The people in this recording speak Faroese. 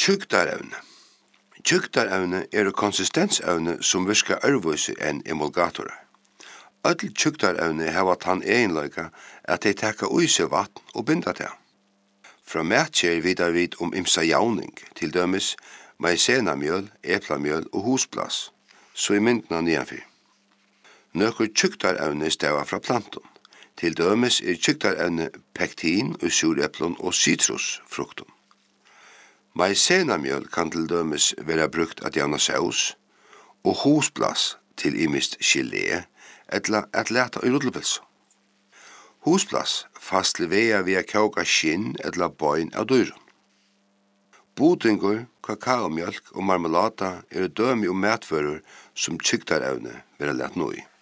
Tjuktarevne. Tjuktarevne konsistensevne som virker ærvøse enn emulgatorer. Öll tjuktarevne hava tann egenløyka at de tekka ui seg vatn og binda det. Fra matjer vidar vid imsa javning, til dømes maisenamjöl, eplamjöl og husplass, så I myndna nianfyr. Nøkur tjuktarevne stava fra planton. Til dømes tjuktarevne pektin og sureplon og citrusfrukton. Maisenamjöl kan til dømes vera brukt at javna saus, og husplass til imist gelé, etla at leta I rullepilsu. Husplass fastli vea via kauka skinn etla boin av dyrun. Budingur, kakaomjölk og marmelada dømi matførur som tjuktarevne vera lat nui.